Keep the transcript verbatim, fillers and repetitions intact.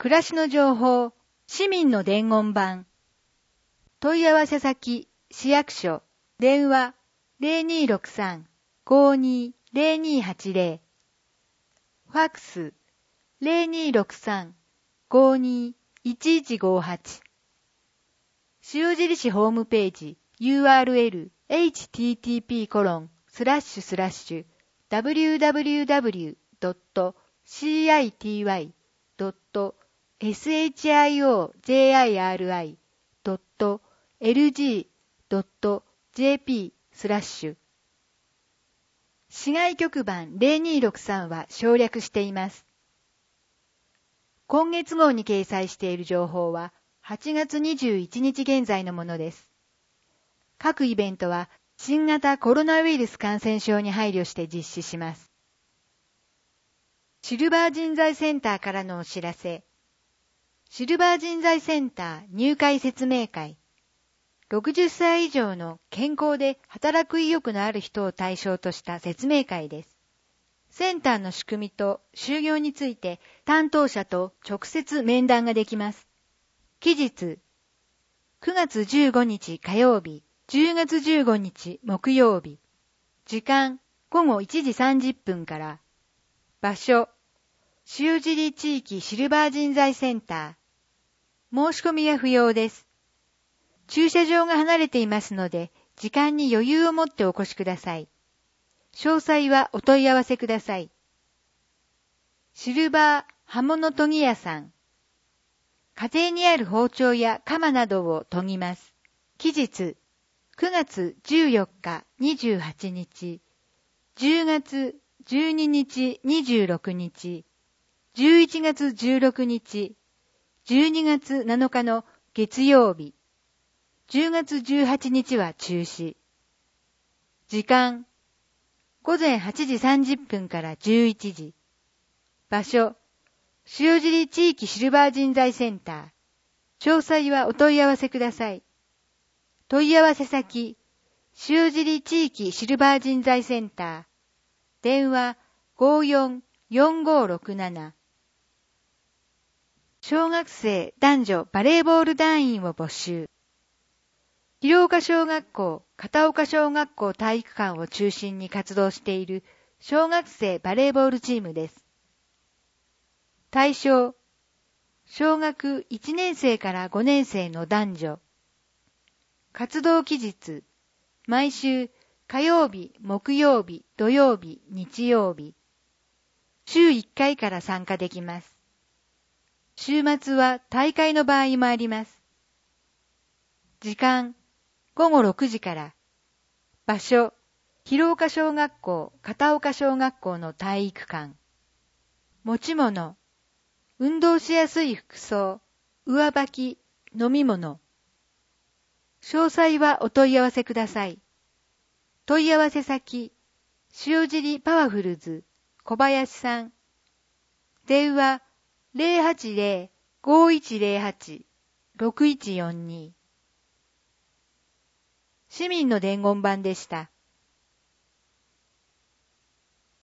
暮らしの情報、市民の伝言板。問い合わせ先、市役所、電話 ゼロにーろくさん ごーにー ゼロにーはちゼロ。ファックス ゼロにーろくさん ごーにー いちいちごーはち。塩印ホームページ ユーアールエル エイチティーティーピーコロンスラッシュスラッシュ ダブリューダブリューダブリュードットシーアイティーワイドットエスエイチアイオージェーアイアールアイドットエルジードットジェーピースラッシュ。市外局番ゼロにーろくさんは省略しています。今月号に掲載している情報ははちがつにじゅういちにち現在のものです。各イベントは新型コロナウイルス感染症に配慮して実施します。シルバー人材センターからのお知らせ。シルバー人材センター入会説明会。ろくじゅっさい以上の健康で働く意欲のある人を対象とした説明会です。センターの仕組みと就業について担当者と直接面談ができます。期日、くがつじゅうごにち火曜日、じゅうがつじゅうごにち木曜日。時間、ごごいちじさんじゅっぷんから。場所、塩尻地域シルバー人材センター。申し込みは不要です。駐車場が離れていますので、時間に余裕を持ってお越しください。詳細はお問い合わせください。シルバー刃物研ぎ屋さん。家庭にある包丁や鎌などを研ぎます。期日、くがつじゅうよっかにじゅうはちにち、じゅうがつじゅうににちにじゅうろくにち、じゅういちがつじゅうろくにち、じゅうにがつなのかの月曜日、じゅうがつじゅうはちにちは中止。時間、ごぜんはちじさんじゅっぷんからじゅういちじ。場所、塩尻地域シルバー人材センター。詳細はお問い合わせください。問い合わせ先、塩尻地域シルバー人材センター。電話 ごーよんよんごーろくなな。小学生男女バレーボール団員を募集。広岡小学校、片岡小学校体育館を中心に活動している小学生バレーボールチームです。対象、小学いちねんせいからごねんせいの男女。活動期日、毎週火曜日、木曜日、土曜日、日曜日。週いっかいから参加できます。週末は大会の場合もあります。時間、ごごろくじから。場所、広岡小学校、片岡小学校の体育館。持ち物、運動しやすい服装、上履き、飲み物。詳細はお問い合わせください。問い合わせ先、塩尻パワフルズ、小林さん。電話、ゼロはちゼロ ごーいちゼロはち ろくいちよんに。市民の伝言板でした。